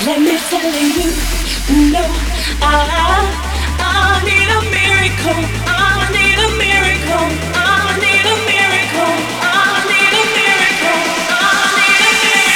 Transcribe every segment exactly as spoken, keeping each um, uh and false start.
Let me tell you, no, I, I need a miracle. I need a miracle. I need a miracle. I need a miracle. I need a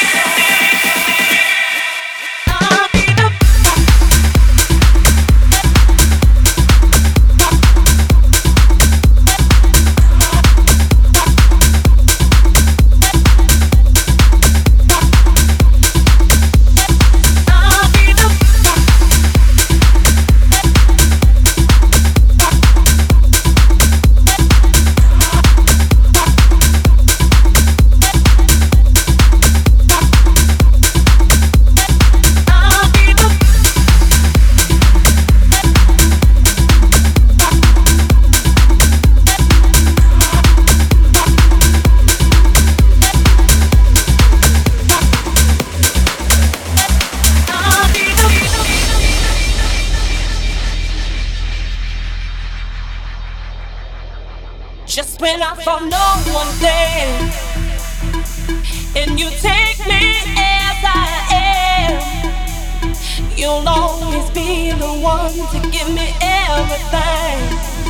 just when I thought no one there, and you take me as I am, you'll always be the one to give me everything.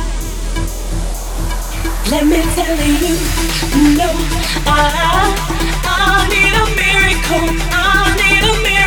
Let me tell you, no, I, I need a miracle. I need a miracle.